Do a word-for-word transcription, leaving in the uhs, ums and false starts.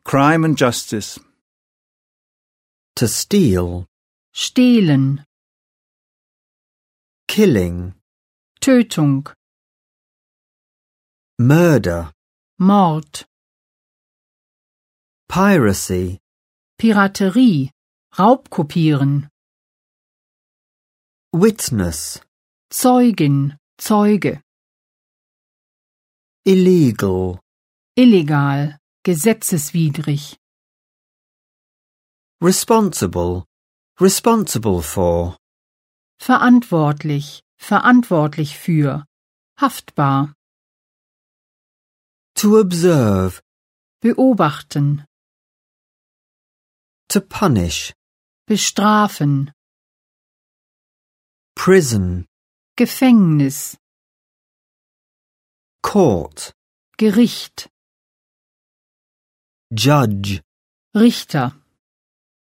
crime and justice. To steal. Stehlen, Killing. Tötung, Murder. Mord, Piracy. Piraterie, Raubkopieren, Witness. Zeugin, Zeuge, Illegal. illegal, gesetzeswidrig, Responsible. Responsible for. verantwortlich, verantwortlich für, haftbar, To observe. beobachten, To punish. bestrafen, Prison. Gefängnis, Court. Gericht, Judge. Richter.